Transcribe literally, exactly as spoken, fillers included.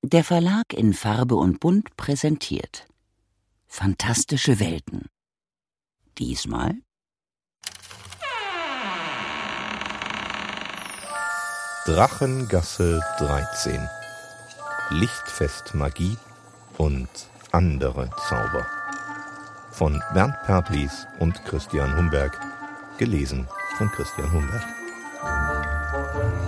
Der Verlag in Farbe und Bunt präsentiert Fantastische Welten. Diesmal Drachengasse dreizehn. Lichtfestmagie und andere Zauber. Von Bernd Pertlies und Christian Humberg. Gelesen von Christian Humberg.